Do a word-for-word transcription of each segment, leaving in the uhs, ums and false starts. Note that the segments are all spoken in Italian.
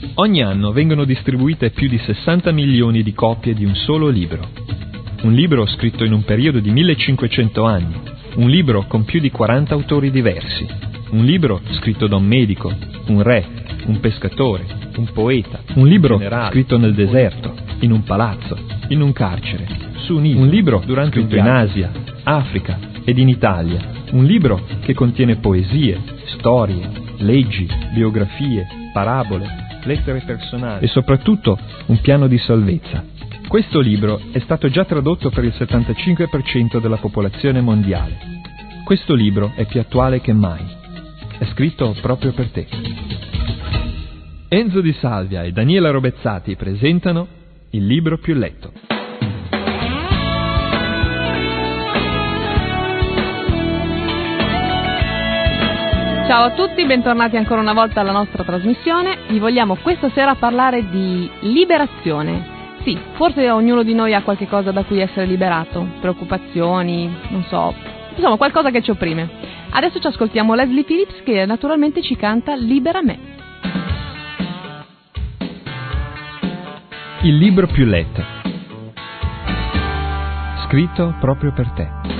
Ogni anno vengono distribuite più di sessanta milioni di copie di un solo libro. Un libro scritto in un periodo di millecinquecento anni. Un libro con più di quaranta autori diversi. Un libro scritto da un medico, un re, un pescatore, un poeta. Un libro generale, scritto nel deserto, in un palazzo, in un carcere, su un'isola. Un libro durante scritto in Asia, Africa ed in Italia. Un libro che contiene poesie, storie, leggi, biografie, parabole, lettere personali e soprattutto un piano di salvezza. Questo libro è stato già tradotto per il settantacinque per cento della popolazione mondiale. Questo libro è più attuale che mai. È scritto proprio per te. Enzo Di Salvia e Daniela Robezzati presentano Il libro più letto. Ciao a tutti, bentornati ancora una volta alla nostra trasmissione. Vi vogliamo questa sera parlare di liberazione. Sì, forse ognuno di noi ha qualche cosa da cui essere liberato, preoccupazioni, non so, insomma qualcosa che ci opprime. Adesso ci ascoltiamo Leslie Phillips che naturalmente ci canta Libera me. Il libro più letto. Scritto proprio per te.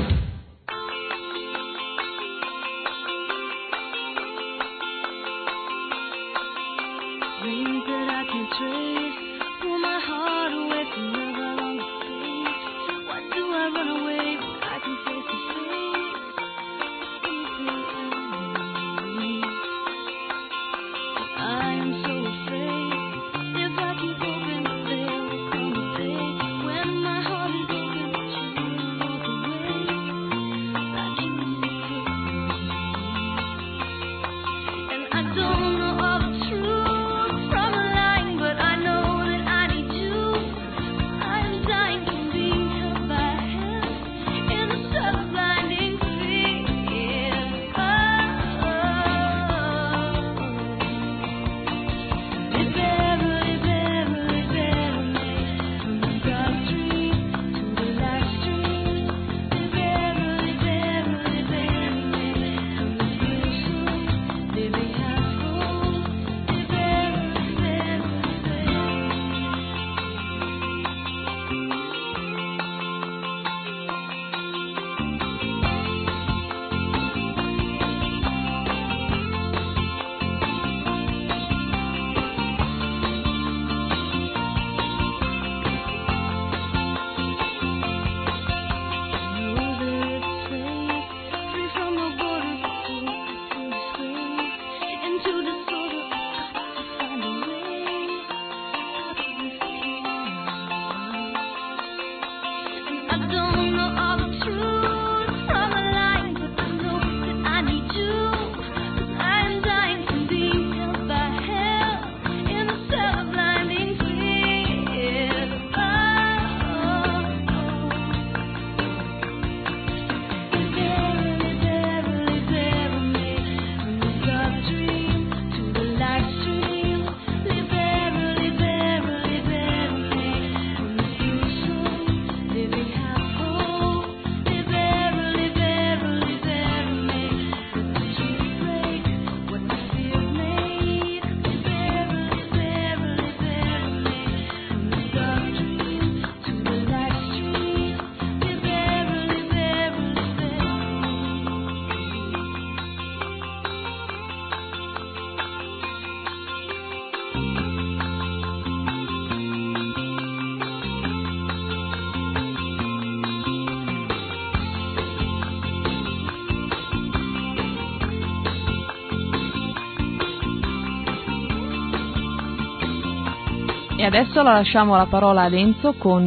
E adesso la lasciamo la parola ad Enzo con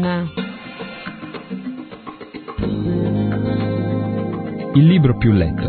Il libro più letto.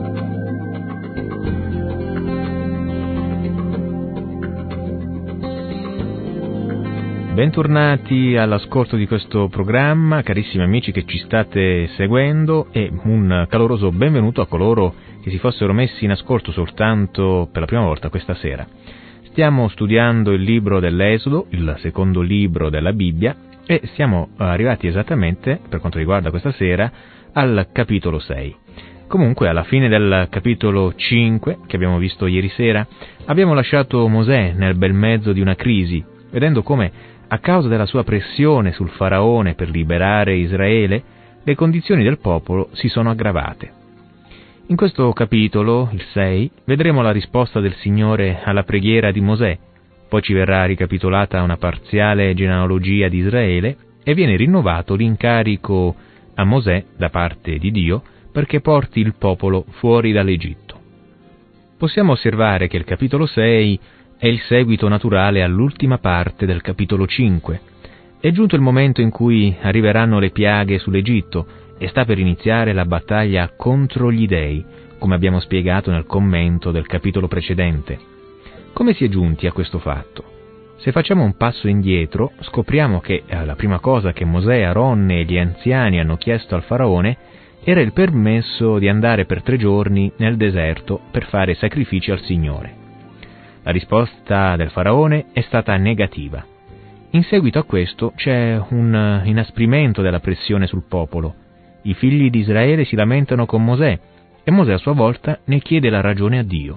Bentornati all'ascolto di questo programma, carissimi amici che ci state seguendo, e un caloroso benvenuto a coloro che si fossero messi in ascolto soltanto per la prima volta questa sera. Stiamo studiando il libro dell'Esodo, il secondo libro della Bibbia, e siamo arrivati esattamente, per quanto riguarda questa sera, al capitolo sei. Comunque, alla fine del capitolo cinque, che abbiamo visto ieri sera, abbiamo lasciato Mosè nel bel mezzo di una crisi, vedendo come, a causa della sua pressione sul faraone per liberare Israele, le condizioni del popolo si sono aggravate. In questo capitolo, il sei, vedremo la risposta del Signore alla preghiera di Mosè, poi ci verrà ricapitolata una parziale genealogia di Israele e viene rinnovato l'incarico a Mosè da parte di Dio perché porti il popolo fuori dall'Egitto. Possiamo osservare che il capitolo sei è il seguito naturale all'ultima parte del capitolo cinque. È giunto il momento in cui arriveranno le piaghe sull'Egitto e sta per iniziare la battaglia contro gli dei, come abbiamo spiegato nel commento del capitolo precedente. Come si è giunti a questo fatto? Se facciamo un passo indietro, scopriamo che la prima cosa che Mosè, Aronne e gli anziani hanno chiesto al faraone era il permesso di andare per tre giorni nel deserto per fare sacrifici al Signore. La risposta del faraone è stata negativa. In seguito a questo c'è un inasprimento della pressione sul popolo. I figli di Israele si lamentano con Mosè e Mosè a sua volta ne chiede la ragione a Dio.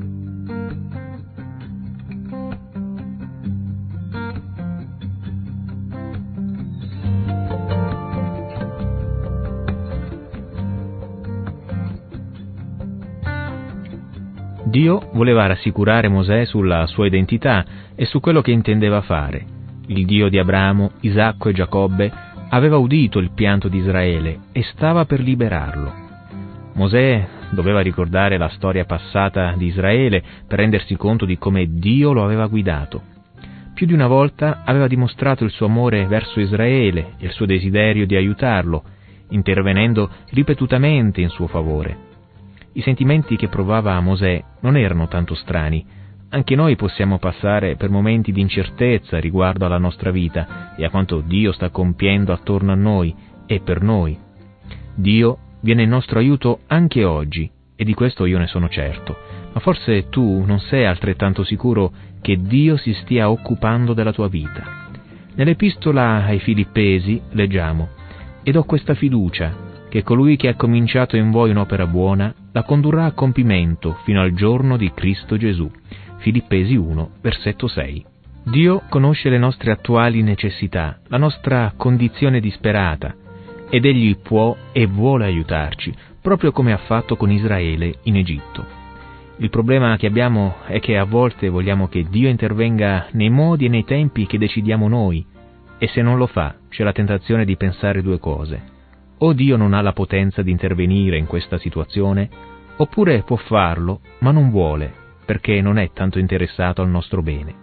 Dio voleva rassicurare Mosè sulla sua identità e su quello che intendeva fare. Il Dio di Abramo, Isacco e Giacobbe aveva udito il pianto di Israele e stava per liberarlo. Mosè doveva ricordare la storia passata di Israele per rendersi conto di come Dio lo aveva guidato. Più di una volta aveva dimostrato il suo amore verso Israele e il suo desiderio di aiutarlo, intervenendo ripetutamente in suo favore. I sentimenti che provava Mosè non erano tanto strani. Anche noi possiamo passare per momenti di incertezza riguardo alla nostra vita e a quanto Dio sta compiendo attorno a noi e per noi. Dio viene in nostro aiuto anche oggi, e di questo io ne sono certo, ma forse tu non sei altrettanto sicuro che Dio si stia occupando della tua vita. Nell'epistola ai Filippesi leggiamo: «Ed ho questa fiducia, che colui che ha cominciato in voi un'opera buona la condurrà a compimento fino al giorno di Cristo Gesù». Filippesi uno, versetto sei. Dio conosce le nostre attuali necessità, la nostra condizione disperata, ed Egli può e vuole aiutarci, proprio come ha fatto con Israele in Egitto. Il problema che abbiamo è che a volte vogliamo che Dio intervenga nei modi e nei tempi che decidiamo noi, e se non lo fa c'è la tentazione di pensare due cose: o Dio non ha la potenza di intervenire in questa situazione, oppure può farlo ma non vuole, perché non è tanto interessato al nostro bene.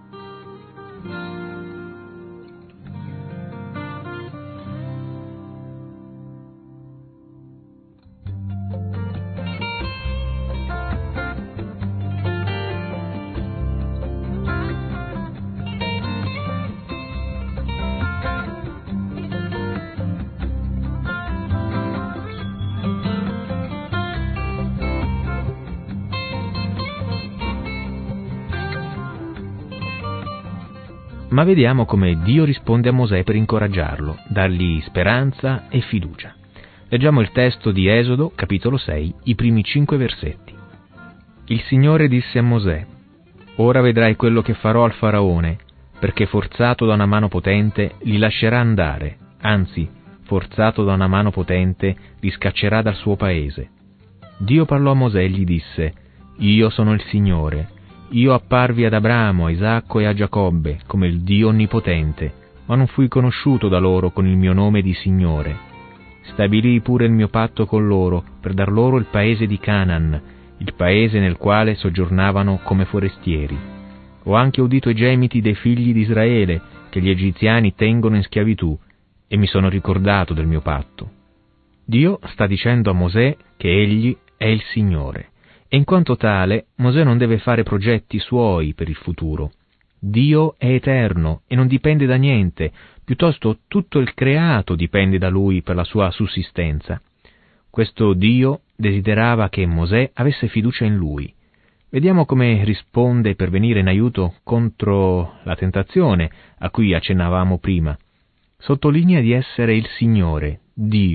Ma vediamo come Dio risponde a Mosè per incoraggiarlo, dargli speranza e fiducia. Leggiamo il testo di Esodo, capitolo sei, i primi cinque versetti. Il Signore disse a Mosè: «Ora vedrai quello che farò al faraone, perché forzato da una mano potente li lascerà andare, anzi, forzato da una mano potente li scaccerà dal suo paese». Dio parlò a Mosè e gli disse: «Io sono il Signore. Io apparvi ad Abramo, a Isacco e a Giacobbe come il Dio onnipotente, ma non fui conosciuto da loro con il mio nome di Signore. Stabilii pure il mio patto con loro per dar loro il paese di Canaan, il paese nel quale soggiornavano come forestieri. Ho anche udito i gemiti dei figli di Israele, che gli egiziani tengono in schiavitù, e mi sono ricordato del mio patto». Dio sta dicendo a Mosè che egli è il Signore. E in quanto tale, Mosè non deve fare progetti suoi per il futuro. Dio è eterno e non dipende da niente, piuttosto tutto il creato dipende da Lui per la sua sussistenza. Questo Dio desiderava che Mosè avesse fiducia in Lui. Vediamo come risponde per venire in aiuto contro la tentazione a cui accennavamo prima. Sottolinea di essere il Signore, Dio,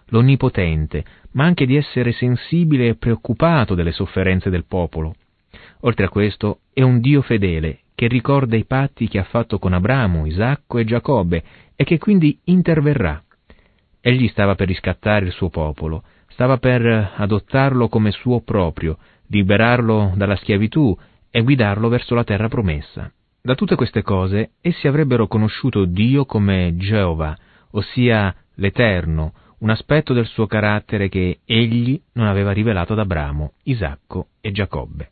l'Onnipotente, ma anche di essere sensibile e preoccupato delle sofferenze del popolo. Oltre a questo, è un Dio fedele, che ricorda i patti che ha fatto con Abramo, Isacco e Giacobbe, e che quindi interverrà. Egli stava per riscattare il suo popolo, stava per adottarlo come suo proprio, liberarlo dalla schiavitù e guidarlo verso la terra promessa. Da tutte queste cose, essi avrebbero conosciuto Dio come Geova, ossia l'Eterno, un aspetto del suo carattere che egli non aveva rivelato ad Abramo, Isacco e Giacobbe.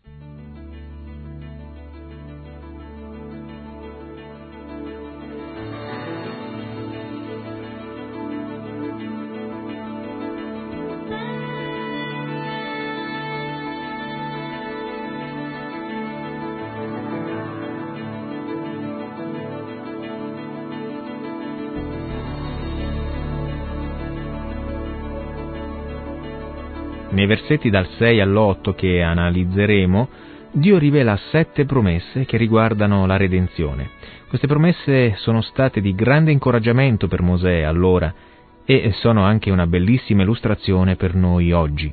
Nei versetti dal sei all'otto che analizzeremo, Dio rivela sette promesse che riguardano la redenzione. Queste promesse sono state di grande incoraggiamento per Mosè allora e sono anche una bellissima illustrazione per noi oggi.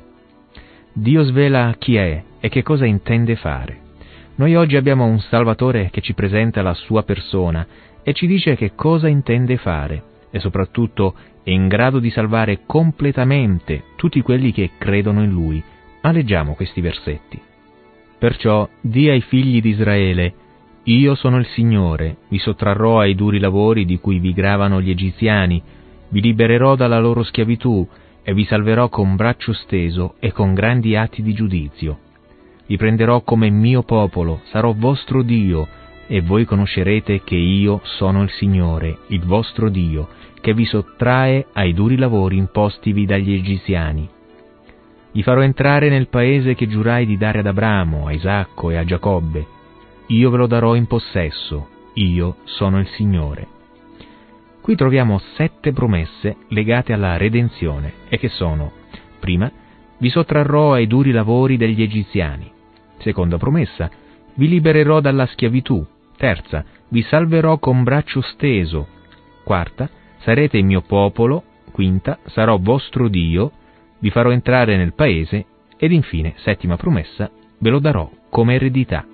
Dio svela chi è e che cosa intende fare. Noi oggi abbiamo un Salvatore che ci presenta la sua persona e ci dice che cosa intende fare e soprattutto è in grado di salvare completamente tutti quelli che credono in Lui. Ma leggiamo questi versetti. Perciò di ai figli di Israele: io sono il Signore, vi sottrarrò ai duri lavori di cui vi gravano gli egiziani, vi libererò dalla loro schiavitù e vi salverò con braccio steso e con grandi atti di giudizio. Vi prenderò come mio popolo, sarò vostro Dio, e voi conoscerete che io sono il Signore, il vostro Dio, che vi sottrae ai duri lavori impostivi dagli egiziani. Vi farò entrare nel paese che giurai di dare ad Abramo, a Isacco e a Giacobbe. Io ve lo darò in possesso, io sono il Signore. Qui troviamo sette promesse legate alla redenzione, e che sono: prima, vi sottrarrò ai duri lavori degli egiziani. Seconda promessa, vi libererò dalla schiavitù. Terza, vi salverò con braccio steso. Quarta, sarete il mio popolo. Quinta, sarò vostro Dio. Vi farò entrare nel paese. Ed infine, settima promessa, ve lo darò come eredità.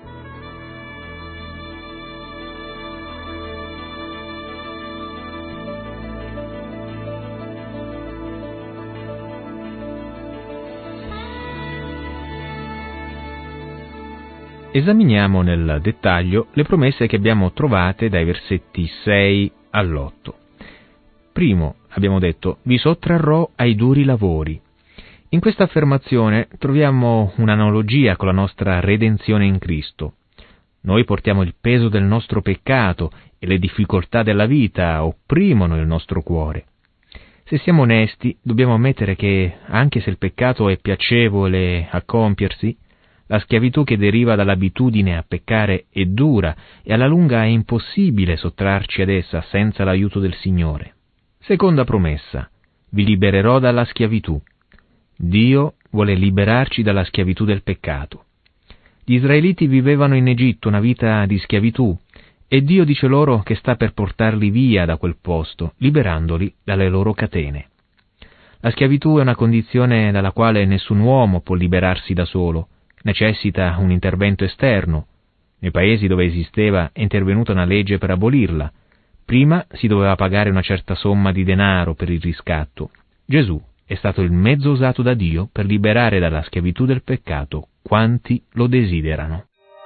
Esaminiamo nel dettaglio le promesse che abbiamo trovate dai versetti sei all'otto. Primo, abbiamo detto, vi sottrarrò ai duri lavori. In questa affermazione troviamo un'analogia con la nostra redenzione in Cristo. Noi portiamo il peso del nostro peccato e le difficoltà della vita opprimono il nostro cuore. Se siamo onesti, dobbiamo ammettere che, anche se il peccato è piacevole a compiersi, la schiavitù che deriva dall'abitudine a peccare è dura e alla lunga è impossibile sottrarci ad essa senza l'aiuto del Signore. Seconda promessa, vi libererò dalla schiavitù. Dio vuole liberarci dalla schiavitù del peccato. Gli israeliti vivevano in Egitto una vita di schiavitù e Dio dice loro che sta per portarli via da quel posto, liberandoli dalle loro catene. La schiavitù è una condizione dalla quale nessun uomo può liberarsi da solo. Necessita un intervento esterno. Nei paesi dove esisteva è intervenuta una legge per abolirla. Prima si doveva pagare una certa somma di denaro per il riscatto. Gesù è stato il mezzo usato da Dio per liberare dalla schiavitù del peccato quanti lo desiderano.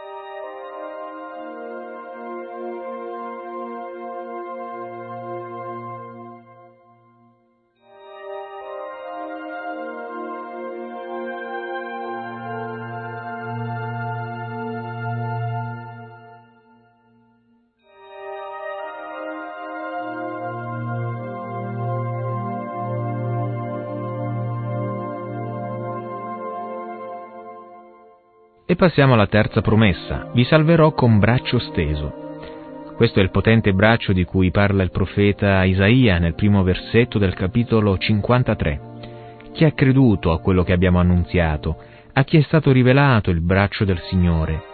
E passiamo alla terza promessa, vi salverò con braccio steso. Questo è il potente braccio di cui parla il profeta Isaia nel primo versetto del capitolo cinquantatré. Chi ha creduto a quello che abbiamo annunziato? A chi è stato rivelato il braccio del Signore?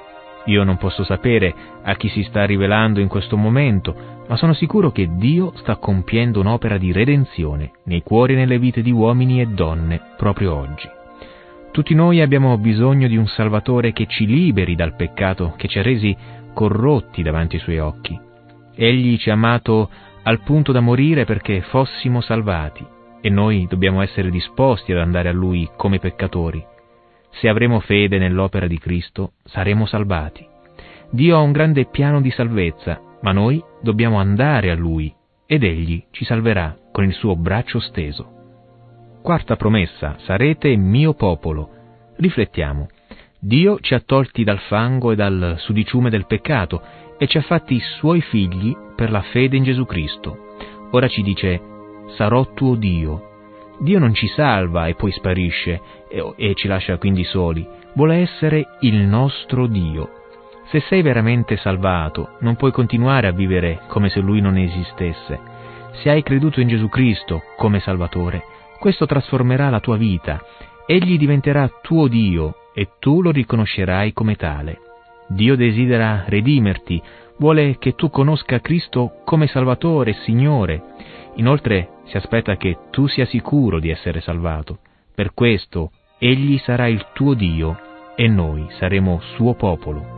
Io non posso sapere a chi si sta rivelando in questo momento, ma sono sicuro che Dio sta compiendo un'opera di redenzione nei cuori e nelle vite di uomini e donne proprio oggi. Tutti noi abbiamo bisogno di un Salvatore che ci liberi dal peccato che ci ha resi corrotti davanti ai suoi occhi. Egli ci ha amato al punto da morire perché fossimo salvati, e noi dobbiamo essere disposti ad andare a Lui come peccatori. Se avremo fede nell'opera di Cristo, saremo salvati. Dio ha un grande piano di salvezza, ma noi dobbiamo andare a Lui, ed Egli ci salverà con il suo braccio steso. Quarta promessa: sarete mio popolo. Riflettiamo. Dio ci ha tolti dal fango e dal sudiciume del peccato e ci ha fatti suoi figli per la fede in Gesù Cristo. Ora ci dice: sarò tuo Dio. Dio non ci salva e poi sparisce e, e ci lascia quindi soli. Vuole essere il nostro Dio. Se sei veramente salvato, non puoi continuare a vivere come se Lui non esistesse. Se hai creduto in Gesù Cristo come Salvatore, questo trasformerà la tua vita. Egli diventerà tuo Dio e tu lo riconoscerai come tale. Dio desidera redimerti, vuole che tu conosca Cristo come Salvatore e Signore. Inoltre si aspetta che tu sia sicuro di essere salvato. Per questo Egli sarà il tuo Dio e noi saremo suo popolo.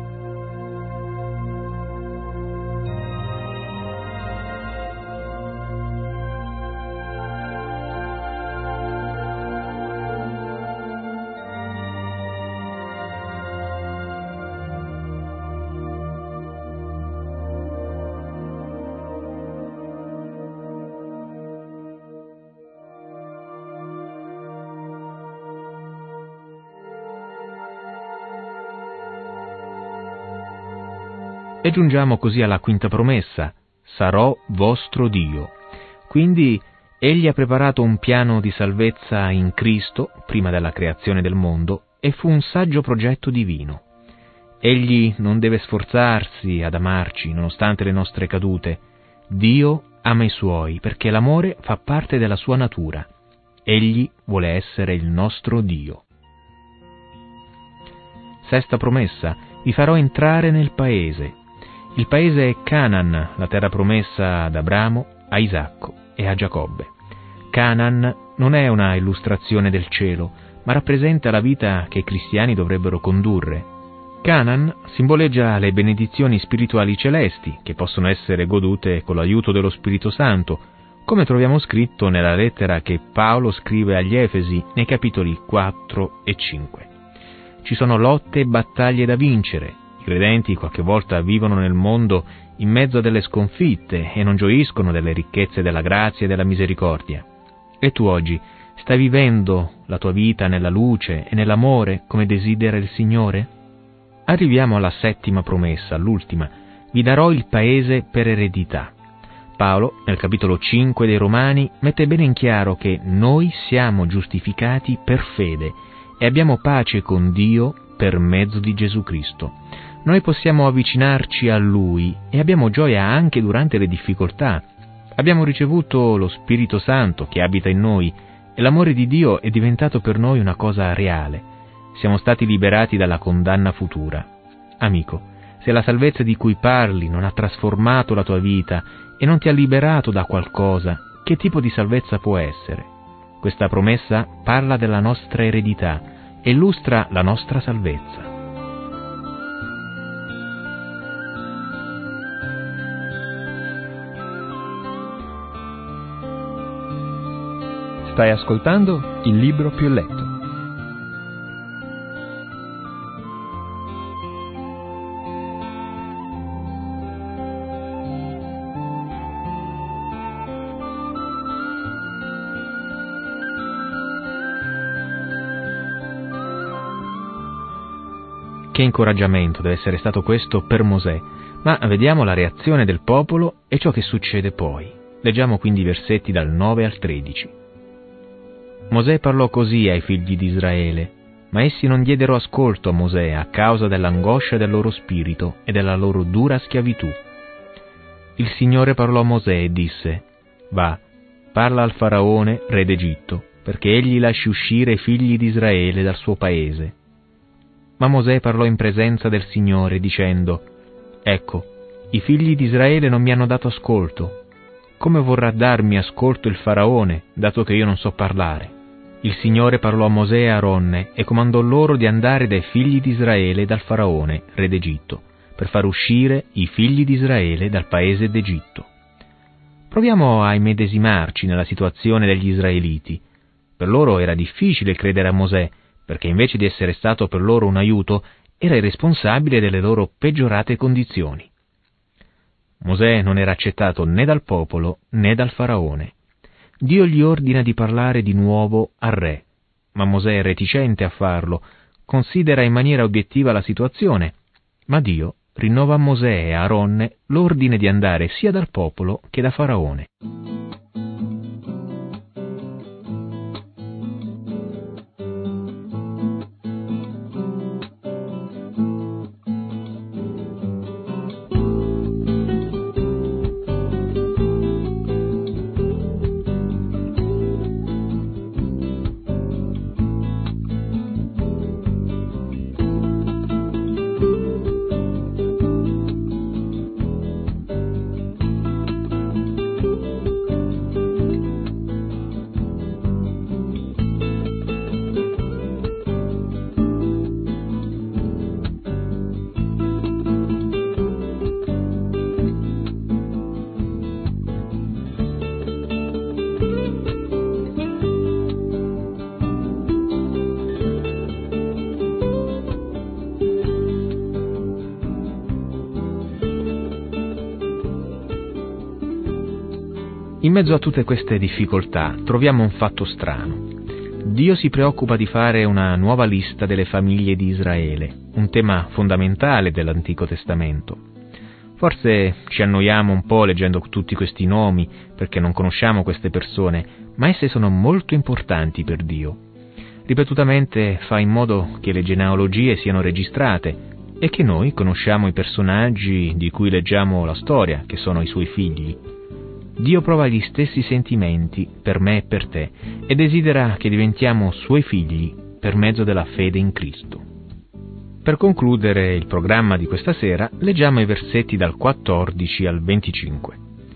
E giungiamo così alla quinta promessa: sarò vostro Dio. Quindi Egli ha preparato un piano di salvezza in Cristo prima della creazione del mondo e fu un saggio progetto divino. Egli non deve sforzarsi ad amarci nonostante le nostre cadute. Dio ama i suoi perché l'amore fa parte della sua natura. Egli vuole essere il nostro Dio. Sesta promessa: vi farò entrare nel paese. Il paese è Canaan, la terra promessa ad Abramo, a Isacco e a Giacobbe. Canaan non è una illustrazione del cielo, ma rappresenta la vita che i cristiani dovrebbero condurre. Canaan simboleggia le benedizioni spirituali celesti, che possono essere godute con l'aiuto dello Spirito Santo, come troviamo scritto nella lettera che Paolo scrive agli Efesi nei capitoli quattro e cinque. Ci sono lotte e battaglie da vincere. I credenti qualche volta vivono nel mondo in mezzo a delle sconfitte e non gioiscono delle ricchezze della grazia e della misericordia. E tu oggi stai vivendo la tua vita nella luce e nell'amore come desidera il Signore? Arriviamo alla settima promessa, l'ultima: vi darò il paese per eredità. Paolo, nel capitolo cinque dei Romani, mette bene in chiaro che noi siamo giustificati per fede e abbiamo pace con Dio per mezzo di Gesù Cristo. Noi possiamo avvicinarci a Lui e abbiamo gioia anche durante le difficoltà. Abbiamo ricevuto lo Spirito Santo che abita in noi e l'amore di Dio è diventato per noi una cosa reale. Siamo stati liberati dalla condanna futura. Amico, se la salvezza di cui parli non ha trasformato la tua vita e non ti ha liberato da qualcosa, che tipo di salvezza può essere? Questa promessa parla della nostra eredità e illustra la nostra salvezza. Stai ascoltando Il Libro Più Letto. Che incoraggiamento deve essere stato questo per Mosè, ma vediamo la reazione del popolo e ciò che succede poi. Leggiamo quindi i versetti dal nove al tredici. Mosè parlò così ai figli di Israele, ma essi non diedero ascolto a Mosè a causa dell'angoscia del loro spirito e della loro dura schiavitù. Il Signore parlò a Mosè e disse: va, parla al faraone, re d'Egitto, perché egli lasci uscire i figli di Israele dal suo paese. Ma Mosè parlò in presenza del Signore, dicendo: «Ecco, i figli di Israele non mi hanno dato ascolto. Come vorrà darmi ascolto il Faraone, dato che io non so parlare?» Il Signore parlò a Mosè e a Aronne e comandò loro di andare dai figli di Israele dal Faraone, re d'Egitto, per far uscire i figli di Israele dal paese d'Egitto. Proviamo a immedesimarci nella situazione degli israeliti. Per loro era difficile credere a Mosè, perché invece di essere stato per loro un aiuto, era il responsabile delle loro peggiorate condizioni. Mosè non era accettato né dal popolo né dal Faraone. Dio gli ordina di parlare di nuovo al re, ma Mosè è reticente a farlo, considera in maniera obiettiva la situazione, ma Dio rinnova a Mosè e a Aronne l'ordine di andare sia dal popolo che da Faraone. In mezzo a tutte queste difficoltà troviamo un fatto strano. Dio si preoccupa di fare una nuova lista delle famiglie di Israele, un tema fondamentale dell'Antico Testamento. Forse ci annoiamo un po' leggendo tutti questi nomi perché non conosciamo queste persone, ma esse sono molto importanti per Dio. Ripetutamente fa in modo che le genealogie siano registrate e che noi conosciamo i personaggi di cui leggiamo la storia, che sono i suoi figli. Dio prova gli stessi sentimenti per me e per te e desidera che diventiamo suoi figli per mezzo della fede in Cristo. Per concludere il programma di questa sera, leggiamo i versetti dal quattordici al venticinque.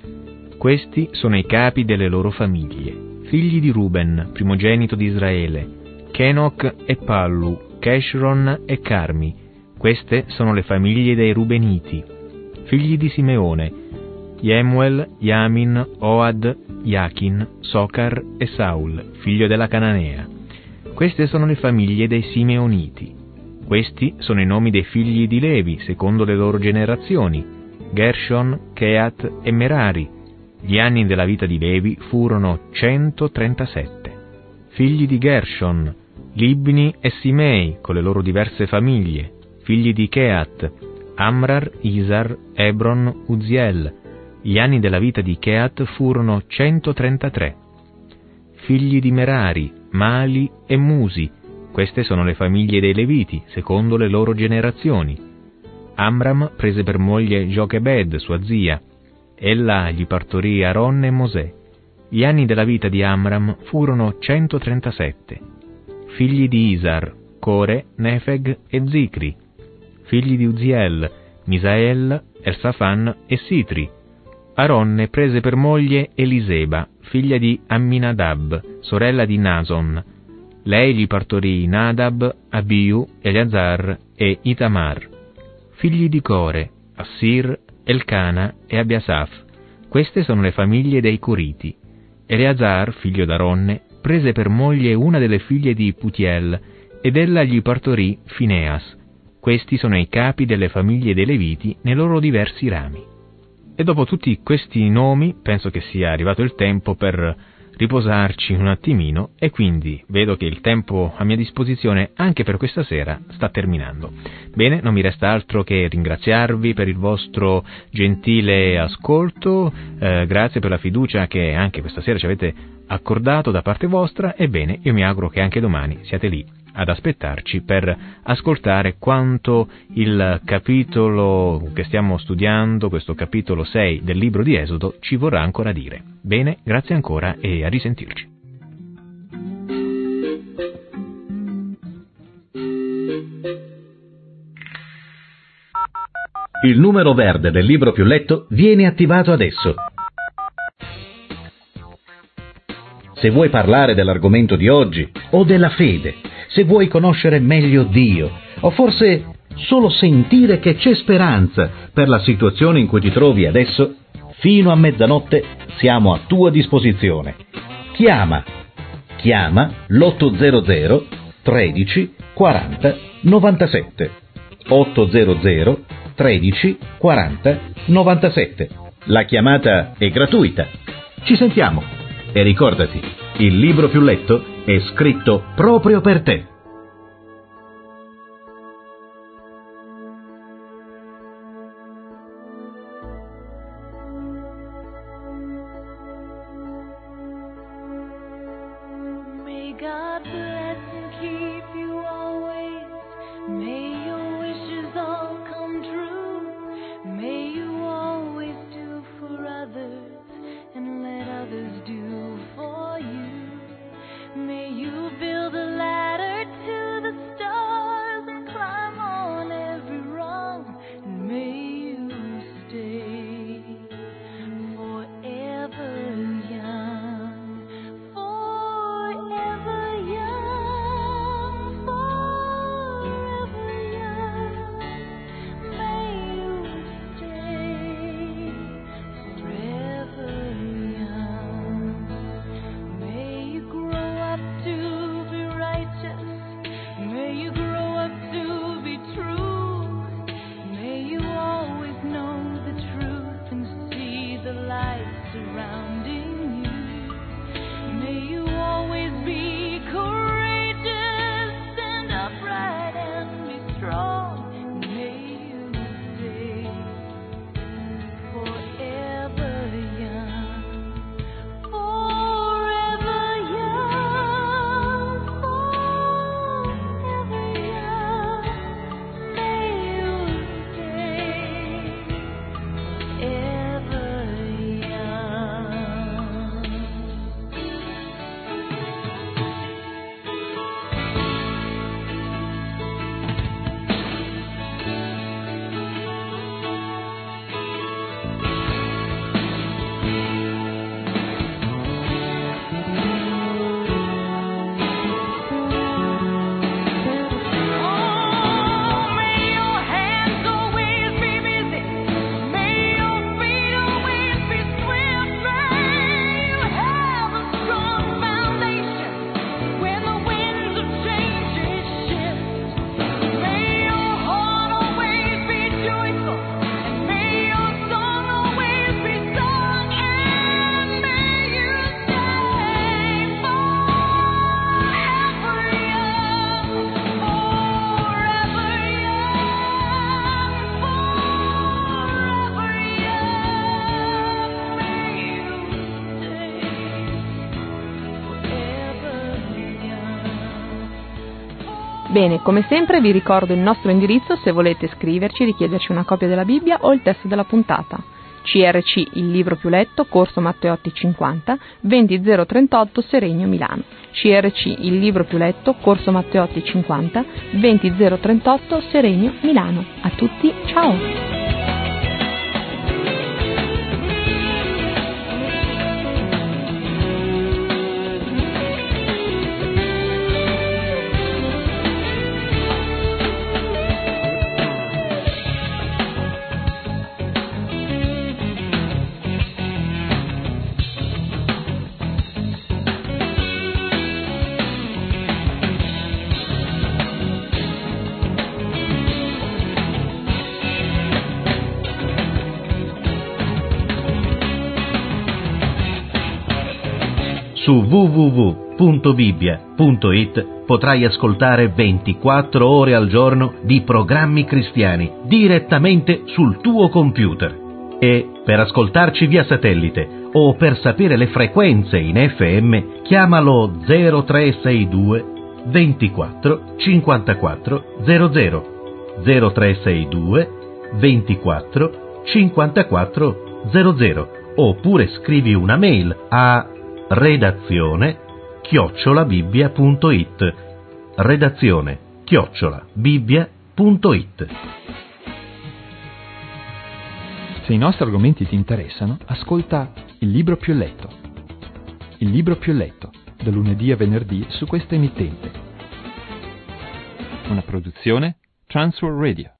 Questi sono i capi delle loro famiglie, figli di Ruben, primogenito di Israele, Chenoch e Pallu, Cheshron e Carmi. Queste sono le famiglie dei Rubeniti, figli di Simeone, Yemuel, Yamin, Oad, Jachin, Socar e Saul, figlio della Cananea. Queste sono le famiglie dei Simeoniti. Questi sono i nomi dei figli di Levi, secondo le loro generazioni, Gershon, Keat e Merari. Gli anni della vita di Levi furono centotrentasette. Figli di Gershon, Libni e Simei, con le loro diverse famiglie. Figli di Keat, Amrar, Isar, Hebron, Uziel. Gli anni della vita di Keat furono centotrentatré. Figli di Merari, Mali e Musi. Queste sono le famiglie dei Leviti, secondo le loro generazioni. Amram prese per moglie Jochebed, sua zia. Ella gli partorì Aronne e Mosè. Gli anni della vita di Amram furono centotrentasette. Figli di Isar, Core, Nefeg e Zicri. Figli di Uziel, Misael, Elsafan e Sitri. Aronne prese per moglie Eliseba, figlia di Amminadab, sorella di Nason. Lei gli partorì Nadab, Abiu, Eleazar e Itamar. Figli di Core, Assir, Elcana e Abiasaf. Queste sono le famiglie dei Coriti. Eleazar, figlio d'Aronne, prese per moglie una delle figlie di Putiel, ed ella gli partorì Fineas. Questi sono i capi delle famiglie dei Leviti nei loro diversi rami. E dopo tutti questi nomi penso che sia arrivato il tempo per riposarci un attimino e quindi vedo che il tempo a mia disposizione anche per questa sera sta terminando. Bene, non mi resta altro che ringraziarvi per il vostro gentile ascolto, eh, grazie per la fiducia che anche questa sera ci avete accordato da parte vostra. Ebbene, io mi auguro che anche domani siate lì ad aspettarci per ascoltare quanto il capitolo che stiamo studiando, questo capitolo sei del libro di Esodo, ci vorrà ancora dire. Bene, grazie ancora e a risentirci. Il numero verde del libro più letto viene attivato adesso. Se vuoi parlare dell'argomento di oggi o della fede, se vuoi conoscere meglio Dio, o forse solo sentire che c'è speranza per la situazione in cui ti trovi adesso, fino a mezzanotte siamo a tua disposizione. Chiama, chiama l'ottocento tredici quaranta novantasette. ottocento tredici quaranta novantasette. La chiamata è gratuita. Ci sentiamo. E ricordati, il libro più letto è scritto proprio per te. May God bless and keep you always. May your wishes all come true. May you always do for others and let others do for you. May you build a ladder to the stars and climb on every rung. And may you stay forever young, forever young, forever young. May you stay forever young. May you grow up to be righteous. May you grow up to be true. May you always know the truth and see the light surrounding you. May you always be courageous and upright and be strong. May you stay forever young, forever young, forever young. May you stay forever young. Oh, may your hands always be busy. May your feet always be swift. May you have a strong foundation when the winds of change shift. May your heart always be joyful, and may your song always be sung, and may you stay forever young, forever young, forever young. May you stay forever young. Bene, come sempre vi ricordo il nostro indirizzo se volete scriverci, richiederci una copia della Bibbia o il testo della puntata. C R C, il libro più letto, Corso Matteotti cinquanta, venti zero trentotto Seregno, Milano. C R C, il libro più letto, Corso Matteotti cinquanta, venti zero trentotto Seregno, Milano. A tutti, ciao! Su w w w punto bibbia punto i t potrai ascoltare ventiquattro ore al giorno di programmi cristiani direttamente sul tuo computer. E per ascoltarci via satellite o per sapere le frequenze in F M, chiamalo zero tre sei due ventiquattro cinquantaquattro zero zero, zero tre sei due ventiquattro cinquantaquattro zero zero, oppure scrivi una mail a redazione chiocciola bibbia punto i t, redazione chiocciola bibbia punto i t. Se i nostri argomenti ti interessano, ascolta Il libro più letto. Il libro più letto, da lunedì a venerdì su questa emittente. Una produzione Transworld Radio.